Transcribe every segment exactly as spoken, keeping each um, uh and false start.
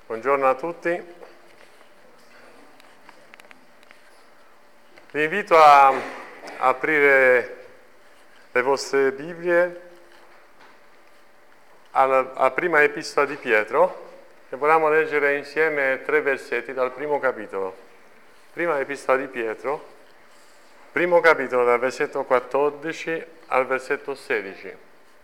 Buongiorno a tutti. Vi invito a aprire le vostre Bibbie alla, alla prima epistola di Pietro e vogliamo leggere insieme tre versetti dal primo capitolo. Prima epistola di Pietro, primo capitolo dal versetto quattordici al versetto sedici.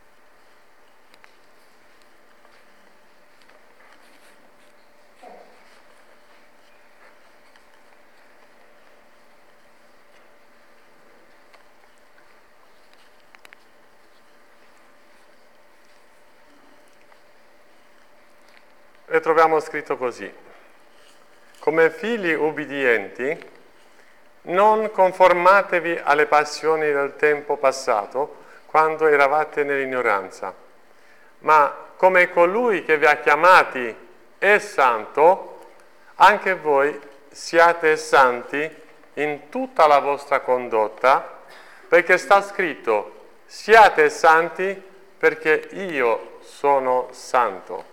E troviamo scritto così: come figli ubbidienti, non conformatevi alle passioni del tempo passato, quando eravate nell'ignoranza, ma come colui che vi ha chiamati è santo, anche voi siate santi in tutta la vostra condotta, perché sta scritto: siate santi perché io sono santo.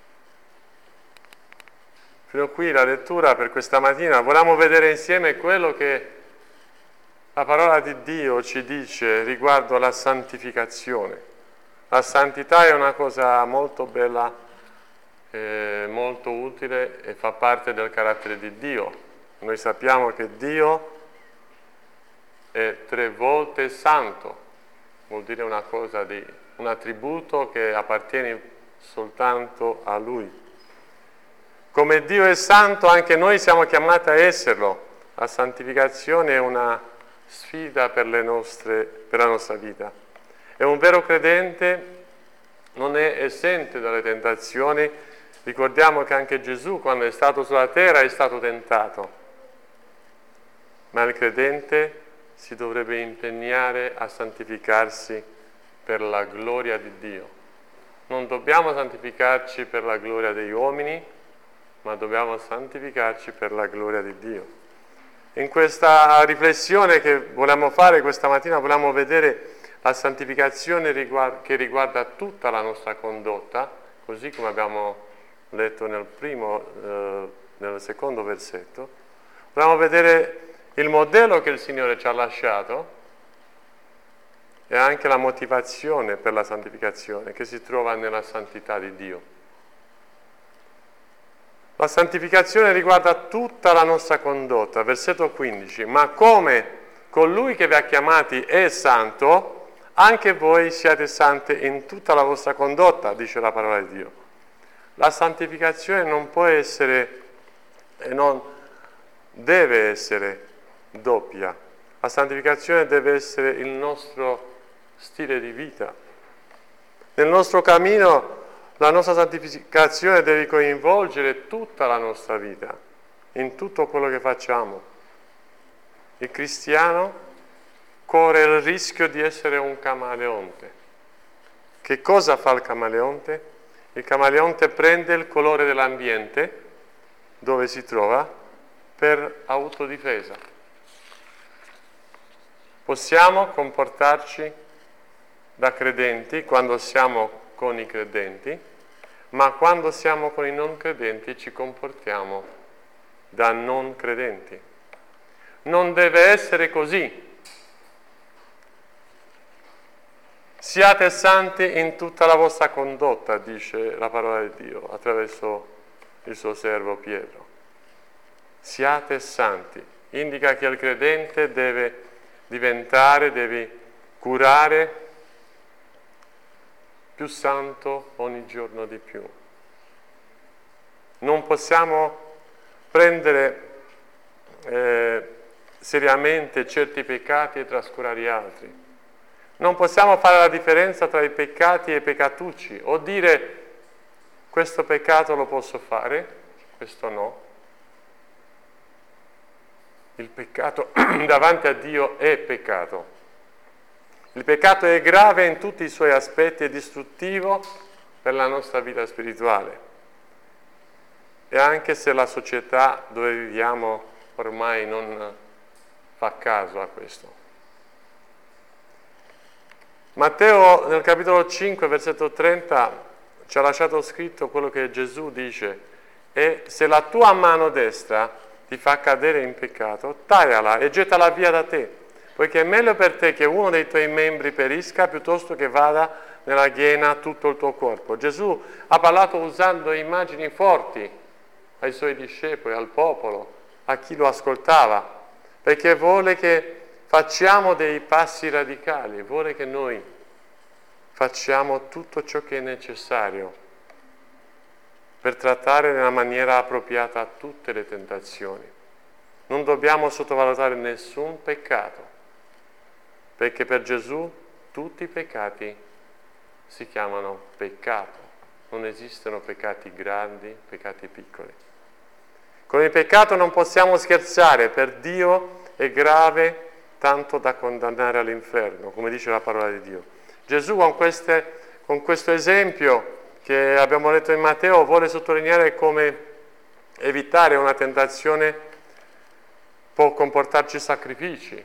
Fino a qui la lettura per questa mattina. Vogliamo vedere insieme quello che la parola di Dio ci dice riguardo alla santificazione. La santità è una cosa molto bella, eh, molto utile e fa parte del carattere di Dio. Noi sappiamo che Dio è tre volte santo, vuol dire una cosa di un attributo che appartiene soltanto a Lui. Come Dio è santo, anche noi siamo chiamati a esserlo. La santificazione è una sfida per, le nostre, per la nostra vita. E un vero credente non è esente dalle tentazioni. Ricordiamo che anche Gesù, quando è stato sulla terra, è stato tentato. Ma il credente si dovrebbe impegnare a santificarsi per la gloria di Dio. Non dobbiamo santificarci per la gloria degli uomini, ma dobbiamo santificarci per la gloria di Dio. In questa riflessione che vogliamo fare questa mattina, vogliamo vedere la santificazione che riguarda tutta la nostra condotta, così come abbiamo letto nel primo, eh, nel secondo versetto. Vogliamo vedere il modello che il Signore ci ha lasciato e anche la motivazione per la santificazione che si trova nella santità di Dio. La santificazione riguarda tutta la nostra condotta, versetto quindici. Ma come colui che vi ha chiamati è santo, anche voi siate santi in tutta la vostra condotta, dice la parola di Dio. La santificazione non può essere e non deve essere doppia. La santificazione deve essere il nostro stile di vita. Nel nostro cammino la nostra santificazione deve coinvolgere tutta la nostra vita, in tutto quello che facciamo. Il cristiano corre il rischio di essere un camaleonte. Che cosa fa il camaleonte? Il camaleonte prende il colore dell'ambiente dove si trova per autodifesa. Possiamo comportarci da credenti quando siamo con i credenti, ma quando siamo con i non credenti ci comportiamo da non credenti. Non deve essere così. Siate santi in tutta la vostra condotta, dice la parola di Dio attraverso il suo servo Pietro. Siate santi. Indica che il credente deve diventare, deve curare più santo ogni giorno di più. Non possiamo prendere eh, seriamente certi peccati e trascurare gli altri. Non possiamo fare la differenza tra i peccati e i peccatucci o dire questo peccato lo posso fare, questo no. Il peccato davanti a Dio è peccato. Il peccato è grave in tutti i suoi aspetti e distruttivo per la nostra vita spirituale. E anche se la società dove viviamo ormai non fa caso a questo. Matteo nel capitolo cinque, versetto trenta, ci ha lasciato scritto quello che Gesù dice: E se la tua mano destra ti fa cadere in peccato, tagliala e gettala via da te, poiché è meglio per te che uno dei tuoi membri perisca piuttosto che vada nella ghiena tutto il tuo corpo. Gesù ha parlato usando immagini forti ai suoi discepoli, al popolo, a chi lo ascoltava, perché vuole che facciamo dei passi radicali, vuole che noi facciamo tutto ciò che è necessario per trattare nella maniera appropriata tutte le tentazioni. Non dobbiamo sottovalutare nessun peccato, perché per Gesù tutti i peccati si chiamano peccato. Non esistono peccati grandi, peccati piccoli. Con il peccato non possiamo scherzare, per Dio è grave tanto da condannare all'inferno, come dice la parola di Dio. Gesù con, queste, con questo esempio che abbiamo letto in Matteo vuole sottolineare come evitare una tentazione può comportarci sacrifici,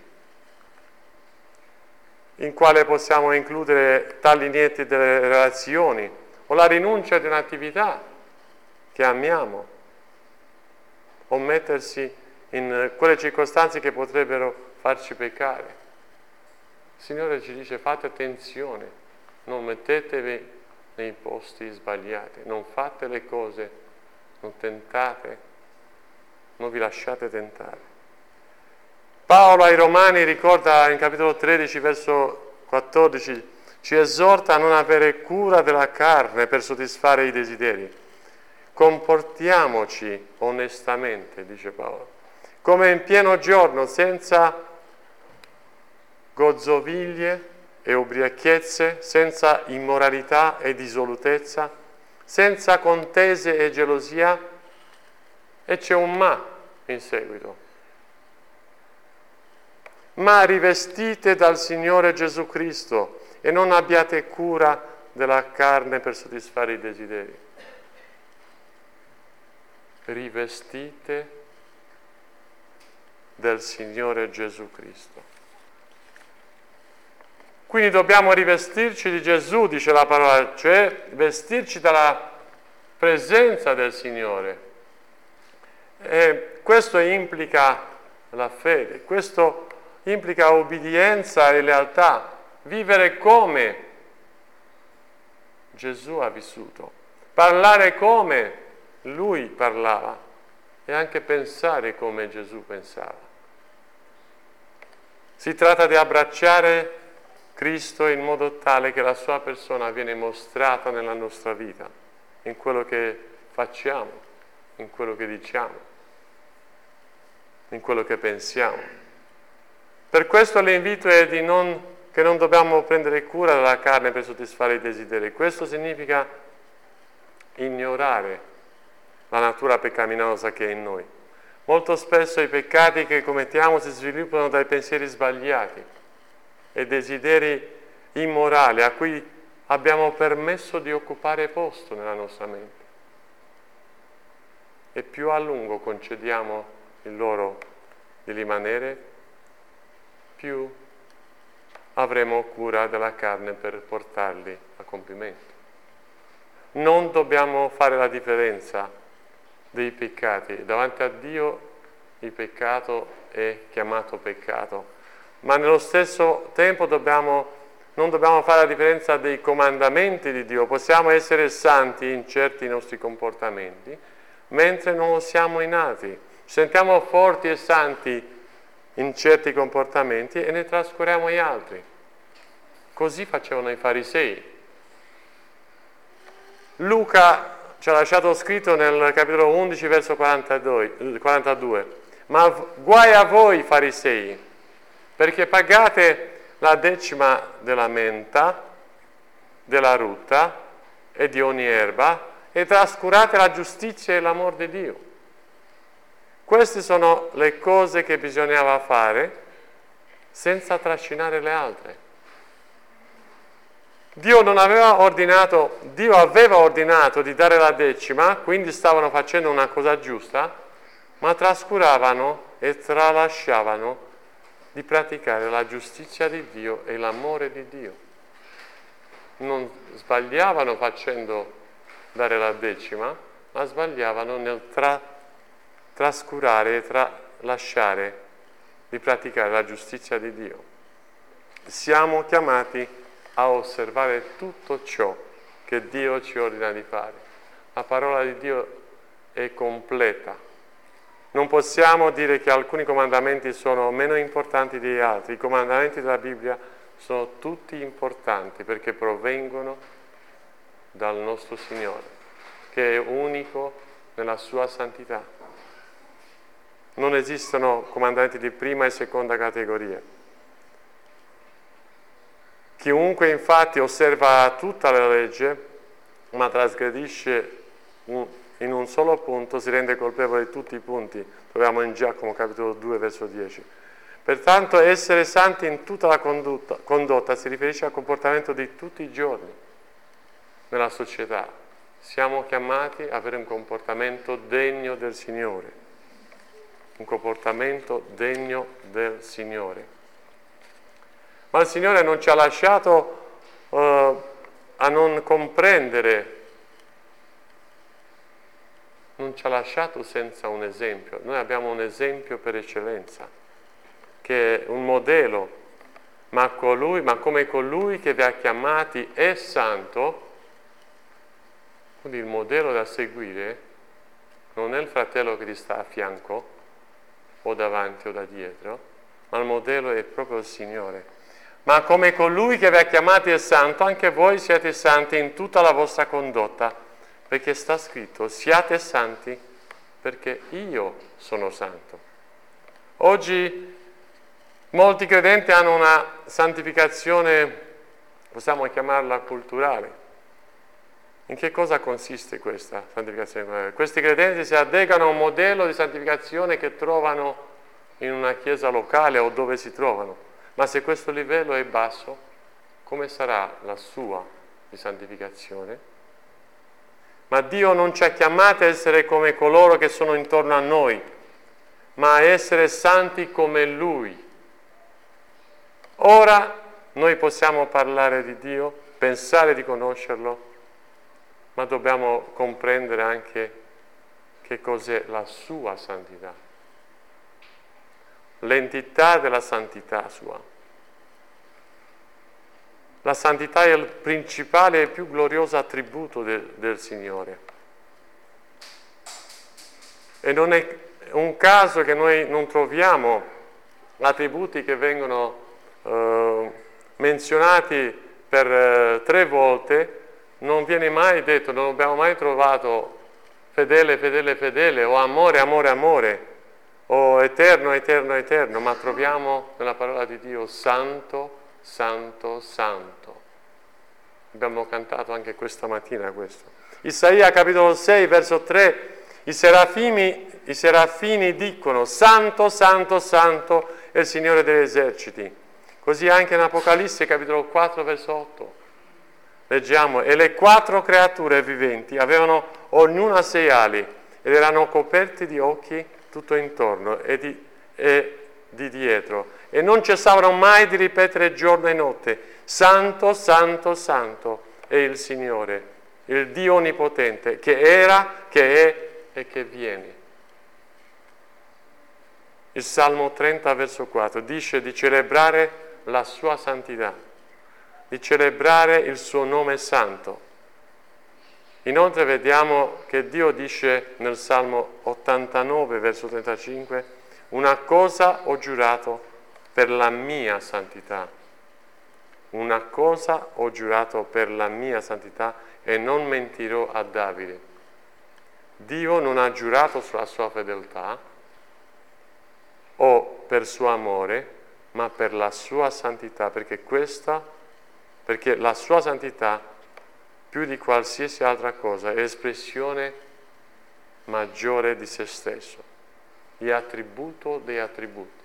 in quale possiamo includere tagli netti delle relazioni o la rinuncia di un'attività che amiamo, o mettersi in quelle circostanze che potrebbero farci peccare. Il Signore ci dice: fate attenzione, non mettetevi nei posti sbagliati, non fate le cose, non tentate, non vi lasciate tentare. Paolo ai Romani ricorda in capitolo tredici, verso quattordici, ci esorta a non avere cura della carne per soddisfare i desideri. Comportiamoci onestamente, dice Paolo, come in pieno giorno, senza gozzoviglie e ubriachezze, senza immoralità e dissolutezza, senza contese e gelosia, e c'è un ma in seguito. Ma rivestite dal Signore Gesù Cristo e non abbiate cura della carne per soddisfare i desideri. Rivestite del Signore Gesù Cristo. Quindi dobbiamo rivestirci di Gesù, dice la parola, cioè vestirci dalla presenza del Signore. E questo implica la fede, questo implica obbedienza e lealtà, vivere come Gesù ha vissuto, parlare come Lui parlava e anche pensare come Gesù pensava. Si tratta di abbracciare Cristo in modo tale che la sua persona viene mostrata nella nostra vita, in quello che facciamo, in quello che diciamo, in quello che pensiamo. Per questo l'invito è di non, che non dobbiamo prendere cura della carne per soddisfare i desideri. Questo significa ignorare la natura peccaminosa che è in noi. Molto spesso i peccati che commettiamo si sviluppano dai pensieri sbagliati e desideri immorali a cui abbiamo permesso di occupare posto nella nostra mente. E più a lungo concediamo il loro di rimanere, più avremo cura della carne per portarli a compimento. Non dobbiamo fare la differenza dei peccati. Davanti a Dio il peccato è chiamato peccato, ma nello stesso tempo dobbiamo, non dobbiamo fare la differenza dei comandamenti di Dio. Possiamo essere santi in certi nostri comportamenti, mentre non lo siamo in altri. Ci sentiamo forti e santi in certi comportamenti e ne trascuriamo gli altri. Così facevano i farisei. Luca ci ha lasciato scritto nel capitolo undici, verso quarantadue, ma guai a voi farisei, perché pagate la decima della menta, della rutta e di ogni erba e trascurate la giustizia e l'amor di Dio. Queste sono le cose che bisognava fare senza trascinare le altre. Dio non aveva ordinato, Dio aveva ordinato di dare la decima, quindi stavano facendo una cosa giusta, ma trascuravano e tralasciavano di praticare la giustizia di Dio e l'amore di Dio. Non sbagliavano facendo dare la decima, ma sbagliavano nel tra, trascurare e tralasciare di praticare la giustizia di Dio. Siamo chiamati a osservare tutto ciò che Dio ci ordina di fare. La parola di Dio è completa. Non possiamo dire che alcuni comandamenti sono meno importanti degli altri. I comandamenti della Bibbia sono tutti importanti perché provengono dal nostro Signore, che è unico nella sua santità. Non esistono comandamenti di prima e seconda categoria. Chiunque infatti osserva tutta la legge, ma trasgredisce un, in un solo punto, si rende colpevole di tutti i punti. Troviamo in Giacomo capitolo due, verso dieci. Pertanto essere santi in tutta la condotta, condotta si riferisce al comportamento di tutti i giorni nella società. Siamo chiamati ad avere un comportamento degno del Signore. Un comportamento degno del Signore. Ma il Signore non ci ha lasciato uh, a non comprendere, non ci ha lasciato senza un esempio. Noi abbiamo un esempio per eccellenza, che è un modello, ma, colui, ma come colui che vi ha chiamati è santo, quindi il modello da seguire non è il fratello che ti sta a fianco, o davanti o da dietro, ma il modello è proprio il Signore. Ma come colui che vi ha chiamati è santo, anche voi siete santi in tutta la vostra condotta, perché sta scritto, siate santi perché io sono santo. Oggi molti credenti hanno una santificazione, possiamo chiamarla culturale. In che cosa consiste questa santificazione? Questi credenti si adeguano a un modello di santificazione che trovano in una chiesa locale o dove si trovano. Ma se questo livello è basso, come sarà la sua di santificazione? Ma Dio non ci ha chiamati a essere come coloro che sono intorno a noi, ma a essere santi come Lui. Ora noi possiamo parlare di Dio, pensare di conoscerlo, ma dobbiamo comprendere anche che cos'è la sua santità, l'entità della santità sua. La santità è il principale e più glorioso attributo del, del Signore. E non è un caso che noi non troviamo attributi che vengono eh, menzionati per eh, tre volte. Non viene mai detto, non abbiamo mai trovato fedele, fedele, fedele, o amore, amore, amore, o eterno, eterno, eterno, ma troviamo nella parola di Dio santo, santo, santo. Abbiamo cantato anche questa mattina questo. Isaia capitolo sei, verso tre, i serafini, i serafini dicono santo, santo, santo è il Signore degli eserciti. Così anche in Apocalisse capitolo quattro, verso otto. Leggiamo, e le quattro creature viventi avevano ognuna sei ali ed erano coperti di occhi tutto intorno e di, e di dietro e non cessavano mai di ripetere giorno e notte, santo, santo, santo è il Signore, il Dio onnipotente, che era, che è e che viene. Il Salmo trenta, verso quattro, dice di celebrare la sua santità, di celebrare il suo nome santo. Inoltre vediamo che Dio dice nel Salmo ottantanove, verso trentacinque, una cosa ho giurato per la mia santità, una cosa ho giurato per la mia santità e non mentirò a Davide. Dio non ha giurato sulla sua fedeltà o per suo amore, ma per la sua santità, perché questa perché la sua santità, più di qualsiasi altra cosa, è espressione maggiore di se stesso, è attributo dei attributi.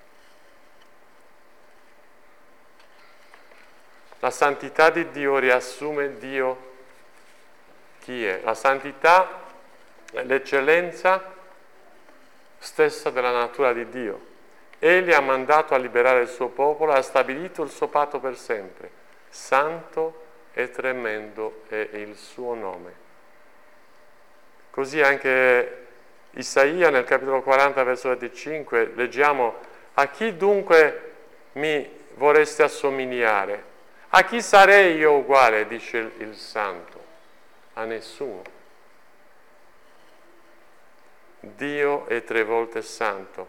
La santità di Dio riassume Dio chi è. La santità è l'eccellenza stessa della natura di Dio. Egli ha mandato a liberare il suo popolo, ha stabilito il suo patto per sempre. Santo e tremendo è il suo nome. Così anche Isaia nel capitolo quaranta, verso venticinque, leggiamo: a chi dunque mi vorreste assomigliare? A chi sarei io uguale, dice il, il Santo? A nessuno. Dio è tre volte santo.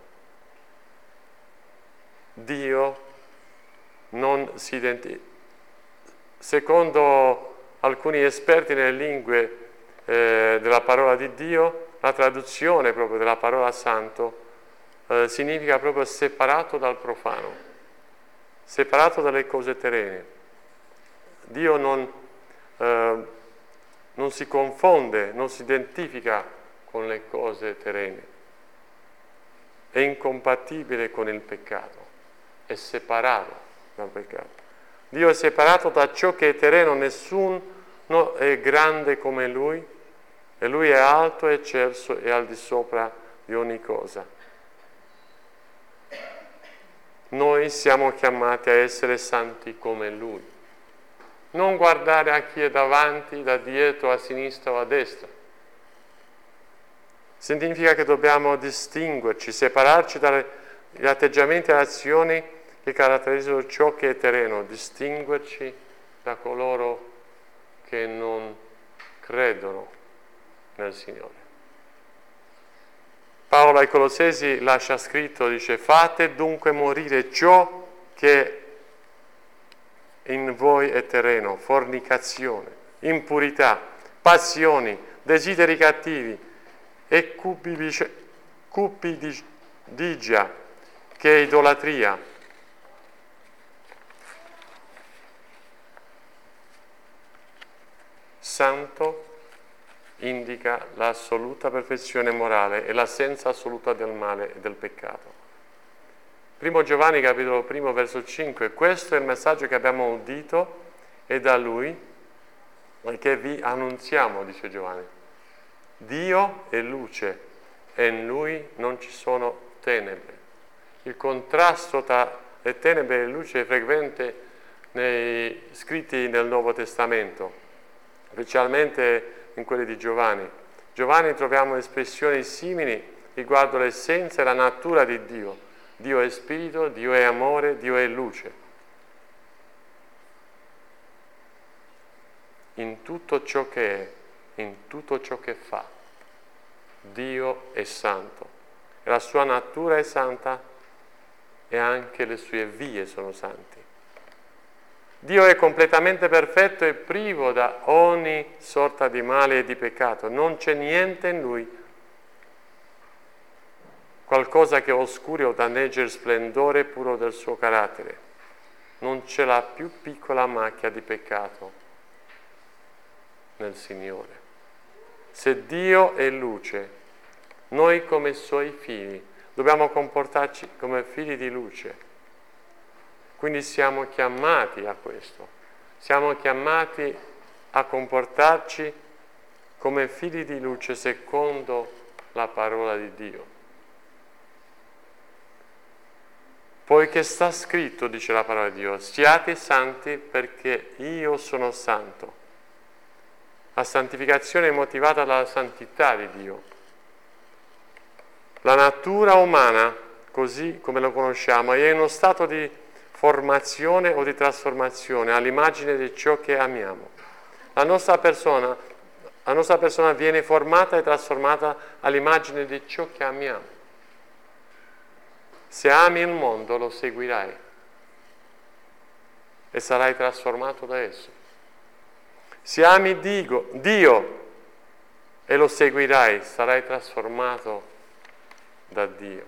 Dio non si identifica. Secondo alcuni esperti nelle lingue eh, della parola di Dio, la traduzione proprio della parola santo eh, significa proprio separato dal profano, separato dalle cose terrene. Dio non, eh, non si confonde, non si identifica con le cose terrene, è incompatibile con il peccato, è separato dal peccato. Dio è separato da ciò che è terreno, nessuno è grande come Lui, e Lui è alto, è eccelso e al di sopra di ogni cosa. Noi siamo chiamati a essere santi come Lui. Non guardare a chi è davanti, da dietro, a sinistra o a destra. Significa che dobbiamo distinguerci, separarci dagli atteggiamenti e azioni che caratterizzano ciò che è terreno, distinguerci da coloro che non credono nel Signore. Paolo ai Colossesi lascia scritto, dice: fate dunque morire ciò che in voi è terreno, fornicazione, impurità, passioni, desideri cattivi e cupidigia, che è idolatria. Santo indica l'assoluta perfezione morale e l'assenza assoluta del male e del peccato. Primo Giovanni capitolo primo verso cinque: questo è il messaggio che abbiamo udito e da Lui e che vi annunziamo, dice Giovanni. Dio è luce e in Lui non ci sono tenebre. Il contrasto tra le tenebre e le luci è frequente nei scritti nel Nuovo Testamento, specialmente in quelli di Giovanni. Giovanni troviamo espressioni simili riguardo l'essenza e la natura di Dio. Dio è spirito, Dio è amore, Dio è luce. In tutto ciò che è, in tutto ciò che fa, Dio è santo. E la sua natura è santa e anche le sue vie sono santi. Dio è completamente perfetto e privo da ogni sorta di male e di peccato. Non c'è niente in Lui, qualcosa che oscuri o danneggia il splendore puro del suo carattere. Non c'è la più piccola macchia di peccato nel Signore. Se Dio è luce, noi come Suoi figli dobbiamo comportarci come figli di luce. Quindi siamo chiamati a questo. Siamo chiamati a comportarci come figli di luce secondo la parola di Dio. Poiché sta scritto, dice la parola di Dio, siate santi perché io sono santo. La santificazione è motivata dalla santità di Dio. La natura umana, così come lo conosciamo, è in uno stato di formazione o di trasformazione all'immagine di ciò che amiamo. La nostra persona, la nostra persona viene formata e trasformata all'immagine di ciò che amiamo. Se ami il mondo lo seguirai e sarai trasformato da esso. Se ami Dio, Dio e lo seguirai, sarai trasformato da Dio.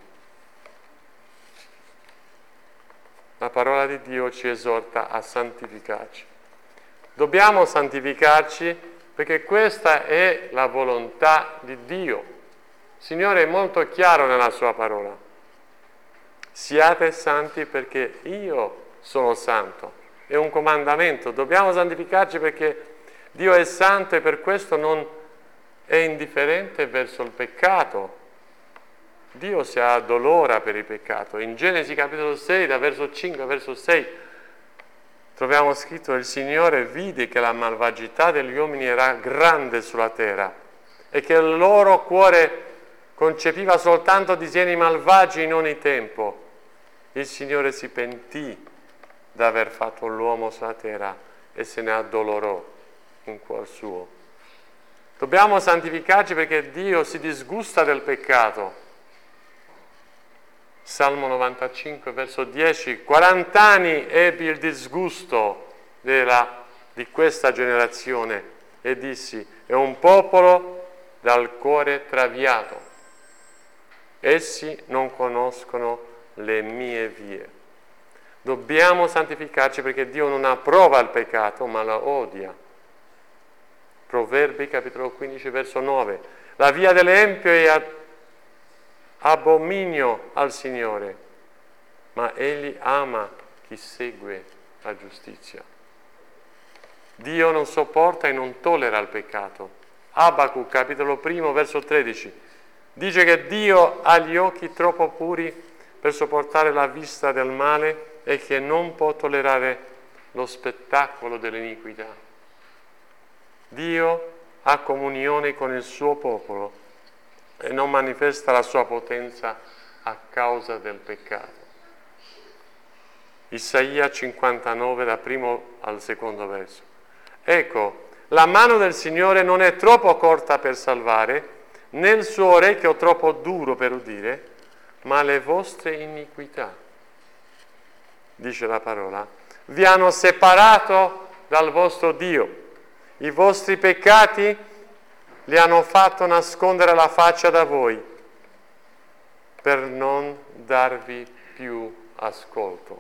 La parola di Dio ci esorta a santificarci. Dobbiamo santificarci perché questa è la volontà di Dio. Il Signore è molto chiaro nella sua parola. Siate santi perché io sono santo. È un comandamento. Dobbiamo santificarci perché Dio è santo e per questo non è indifferente verso il peccato. Dio si addolora per il peccato. In Genesi capitolo sei, da verso cinque a verso sei, troviamo scritto: il Signore vide che la malvagità degli uomini era grande sulla terra e che il loro cuore concepiva soltanto disegni malvagi in ogni tempo, il Signore si pentì d'aver fatto l'uomo sulla terra e se ne addolorò in cuor suo. Dobbiamo santificarci perché Dio si disgusta del peccato. Salmo novantacinque, verso dieci, quaranta anni ebbi il disgusto della, di questa generazione e dissi, è un popolo dal cuore traviato. Essi non conoscono le mie vie. Dobbiamo santificarci perché Dio non approva il peccato, ma lo odia. Proverbi, capitolo quindici, verso nove. La via dell'empio è abominio al Signore, ma Egli ama chi segue la giustizia. Dio non sopporta e non tollera il peccato. Abacuc, capitolo primo, verso tredici. Dice che Dio ha gli occhi troppo puri per sopportare la vista del male e che non può tollerare lo spettacolo dell'iniquità. Dio ha comunione con il suo popolo e non manifesta la sua potenza a causa del peccato. Isaia cinquantanove, da primo al secondo verso. Ecco, la mano del Signore non è troppo corta per salvare, né il suo orecchio troppo duro per udire, ma le vostre iniquità, dice la parola, vi hanno separato dal vostro Dio. I vostri peccati li hanno fatto nascondere la faccia da voi per non darvi più ascolto.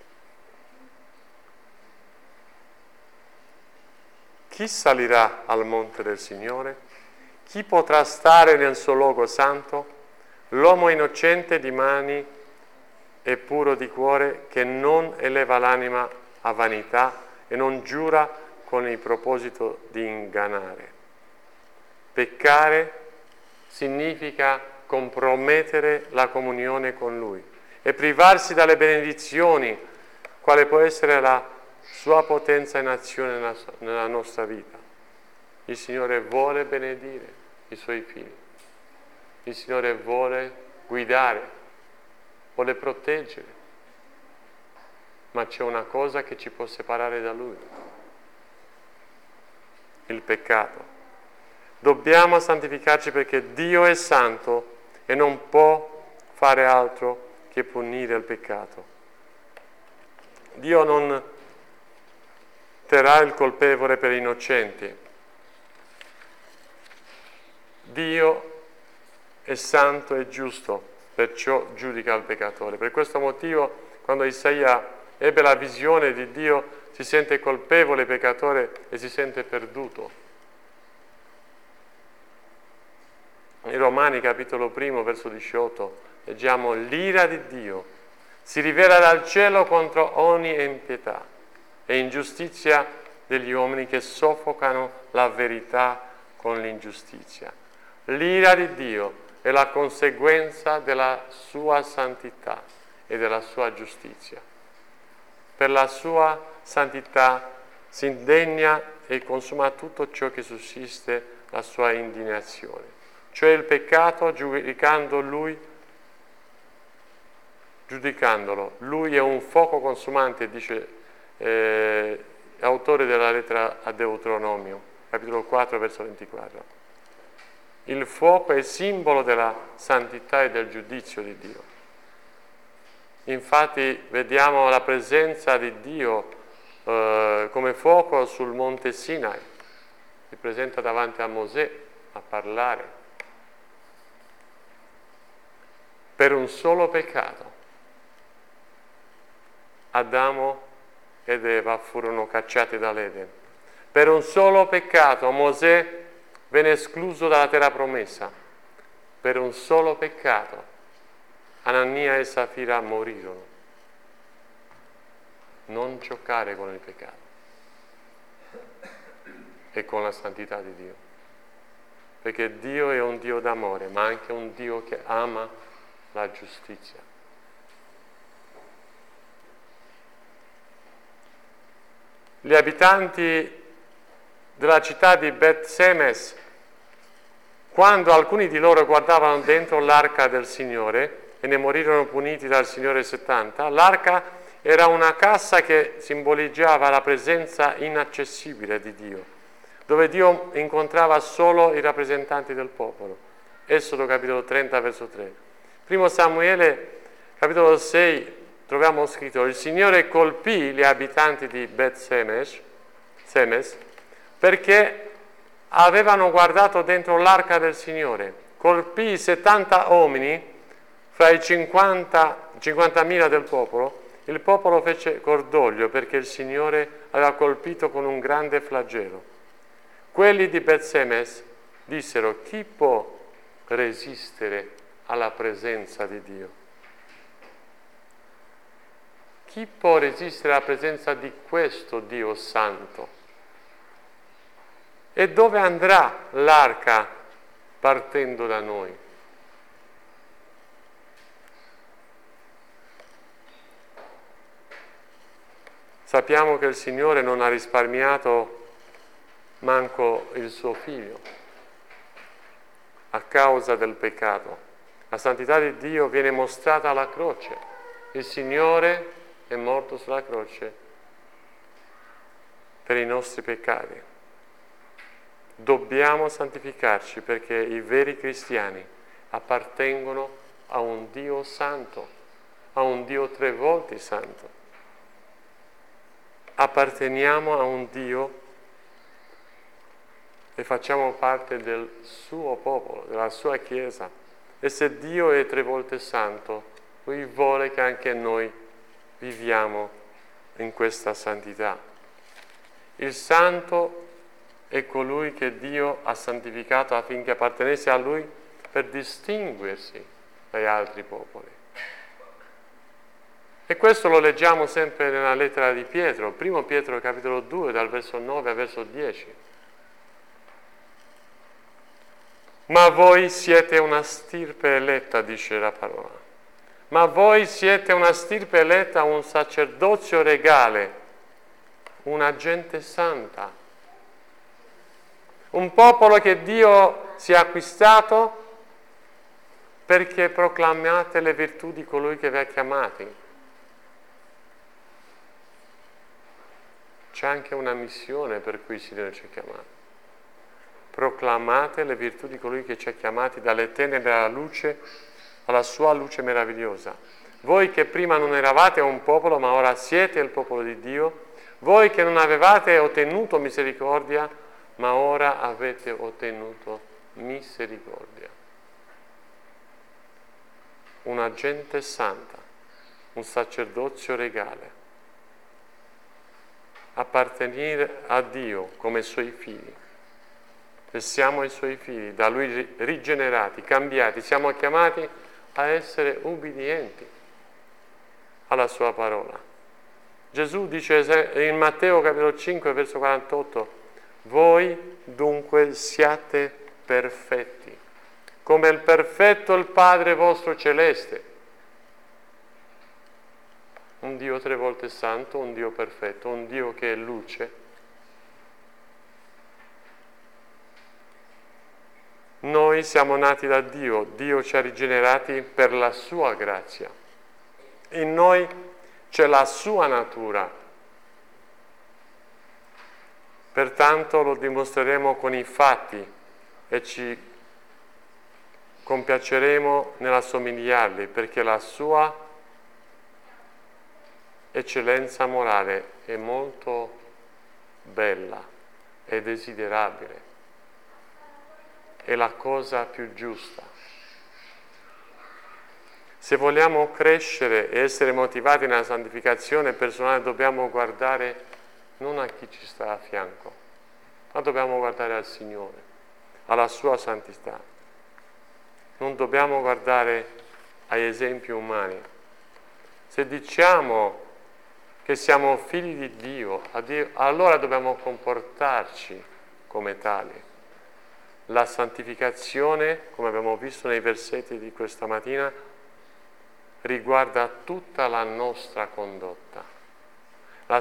Chi salirà al monte del Signore? Chi potrà stare nel suo luogo santo? L'uomo innocente di mani e puro di cuore, che non eleva l'anima a vanità e non giura con il proposito di ingannare. Peccare significa compromettere la comunione con Lui e privarsi dalle benedizioni, quale può essere la sua potenza in azione nella, nella nostra vita. Il Signore vuole benedire i Suoi figli. Il Signore vuole guidare, vuole proteggere, ma c'è una cosa che ci può separare da Lui: il peccato. Dobbiamo santificarci perché Dio è santo e non può fare altro che punire il peccato. Dio non terrà il colpevole per innocenti. Dio è santo e giusto, perciò giudica il peccatore. Per questo motivo, quando Isaia ebbe la visione di Dio, si sente colpevole peccatore e si sente perduto. In Romani, capitolo primo, verso diciotto, leggiamo: l'ira di Dio si rivela dal cielo contro ogni impietà e ingiustizia degli uomini che soffocano la verità con l'ingiustizia. L'ira di Dio è la conseguenza della sua santità e della sua giustizia. Per la sua santità si indegna e consuma tutto ciò che sussiste la sua indignazione, cioè il peccato, giudicando lui, giudicandolo. Lui è un fuoco consumante, dice eh, l'autore della lettera a Deuteronomio, capitolo quattro, verso ventiquattro. Il fuoco è simbolo della santità e del giudizio di Dio. Infatti vediamo la presenza di Dio eh, come fuoco sul monte Sinai. Si presenta davanti a Mosè a parlare. Per un solo peccato Adamo ed Eva furono cacciati dall'Eden. Per un solo peccato Mosè venne escluso dalla terra promessa. Per un solo peccato Anania e Safira morirono. Non giocare con il peccato e con la santità di Dio, perché Dio è un Dio d'amore, ma anche un Dio che ama la giustizia. Gli abitanti della città di Bet Semes Quando alcuni di loro guardavano dentro l'arca del Signore e ne morirono puniti dal Signore settanta, l'arca era una cassa che simboleggiava la presenza inaccessibile di Dio, dove Dio incontrava solo i rappresentanti del popolo. Esodo capitolo trenta, verso tre. Primo Samuele capitolo sei troviamo scritto: il Signore colpì gli abitanti di Bet Semes, Semes perché avevano guardato dentro l'arca del Signore. Colpì settanta uomini fra i cinquantamila del popolo. Il popolo fece cordoglio perché il Signore aveva colpito con un grande flagello. Quelli di Bet Semes dissero: chi può resistere alla presenza di Dio? Chi può resistere alla presenza di questo Dio santo? E dove andrà l'arca partendo da noi? Sappiamo che il Signore non ha risparmiato manco il suo figlio a causa del peccato. La santità di Dio viene mostrata alla croce. Il Signore è morto sulla croce per i nostri peccati. Dobbiamo santificarci perché i veri cristiani appartengono a un Dio santo, a un Dio tre volte santo. Apparteniamo a un Dio e facciamo parte del suo popolo, della sua Chiesa. E se Dio è tre volte santo, Lui vuole che anche noi viviamo in questa santità. Il santo è colui che Dio ha santificato affinché appartenesse a Lui per distinguersi dagli altri popoli. E questo lo leggiamo sempre nella lettera di Pietro, primo Pietro capitolo due, dal verso nove al verso dieci. Ma voi siete una stirpe eletta, dice la parola. Ma voi siete una stirpe eletta, un sacerdozio regale, una gente santa, un popolo che Dio si è acquistato perché proclamate le virtù di colui che vi ha chiamati. C'è anche una missione per cui il Signore ci ha chiamati. Proclamate le virtù di colui che ci ha chiamati dalle tenebre alla luce, alla sua luce meravigliosa. Voi che prima non eravate un popolo, ma ora siete il popolo di Dio. Voi che non avevate ottenuto misericordia, ma ora avete ottenuto misericordia. Una gente santa, un sacerdozio regale. Appartenere a Dio come suoi figli. E siamo i suoi figli, da Lui rigenerati, cambiati. Siamo chiamati a essere ubbidienti alla sua parola. Gesù dice in Matteo capitolo cinque, verso quarantotto: voi dunque siate perfetti, come il perfetto il Padre vostro celeste. Un Dio tre volte santo, un Dio perfetto, un Dio che è luce. Noi siamo nati da Dio, Dio ci ha rigenerati per la sua grazia. In noi c'è la sua natura. Pertanto lo dimostreremo con i fatti e ci compiaceremo nell'assomigliarli, perché la sua eccellenza morale è molto bella e desiderabile. È la cosa più giusta. Se vogliamo crescere e essere motivati nella santificazione personale, dobbiamo guardare non a chi ci sta a fianco, ma dobbiamo guardare al Signore, alla sua santità. Non dobbiamo guardare agli esempi umani. Se diciamo che siamo figli di Dio, allora dobbiamo comportarci come tali. La santificazione, come abbiamo visto nei versetti di questa mattina, riguarda tutta la nostra condotta. La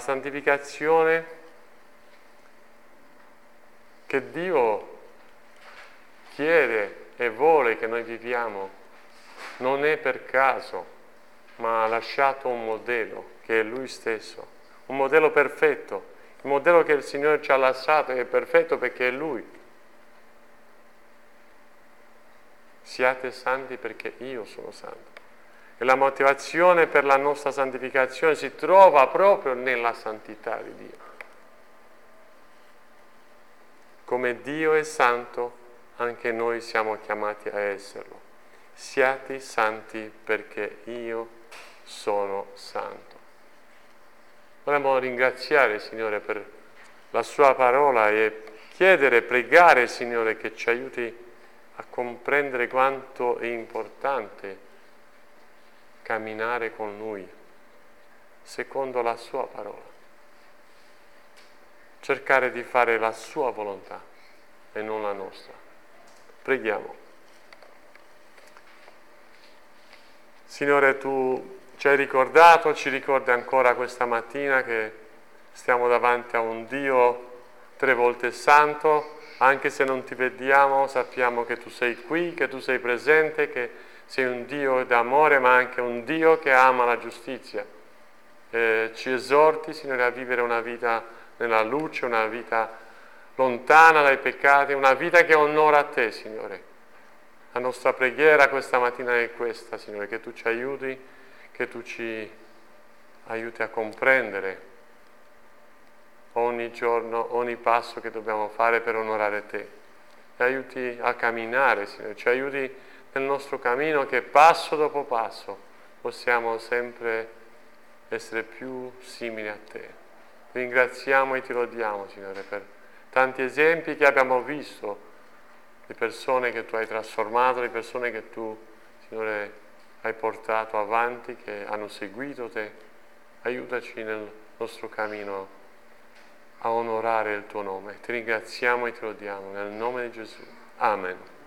santificazione che Dio chiede e vuole che noi viviamo non è per caso, ma ha lasciato un modello che è Lui stesso, un modello perfetto. Il modello che il Signore ci ha lasciato è perfetto perché è Lui. Siate santi perché io sono santo. E la motivazione per la nostra santificazione si trova proprio nella santità di Dio. Come Dio è santo, anche noi siamo chiamati a esserlo. Siate santi perché io sono santo. Vorremmo ringraziare il Signore per la sua parola e chiedere, pregare il Signore che ci aiuti a comprendere quanto è importante camminare con Lui, secondo la sua parola. Cercare di fare la sua volontà e non la nostra. Preghiamo. Signore, Tu ci hai ricordato, ci ricordi ancora questa mattina che stiamo davanti a un Dio tre volte santo, anche se non ti vediamo, sappiamo che Tu sei qui, che Tu sei presente, che sei un Dio d'amore, ma anche un Dio che ama la giustizia. Eh, ci esorti, Signore, a vivere una vita nella luce, una vita lontana dai peccati, una vita che onora Te, Signore. La nostra preghiera questa mattina è questa, Signore, che Tu ci aiuti, che Tu ci aiuti a comprendere ogni giorno, ogni passo che dobbiamo fare per onorare Te. Ci aiuti a camminare, Signore, ci aiuti nel nostro cammino che passo dopo passo possiamo sempre essere più simili a Te. Ringraziamo e Ti lodiamo, Signore, per tanti esempi che abbiamo visto di persone che Tu hai trasformato, di persone che Tu, Signore, hai portato avanti, che hanno seguito Te. Aiutaci nel nostro cammino a onorare il Tuo nome. Ti ringraziamo e Ti lodiamo nel nome di Gesù. Amen.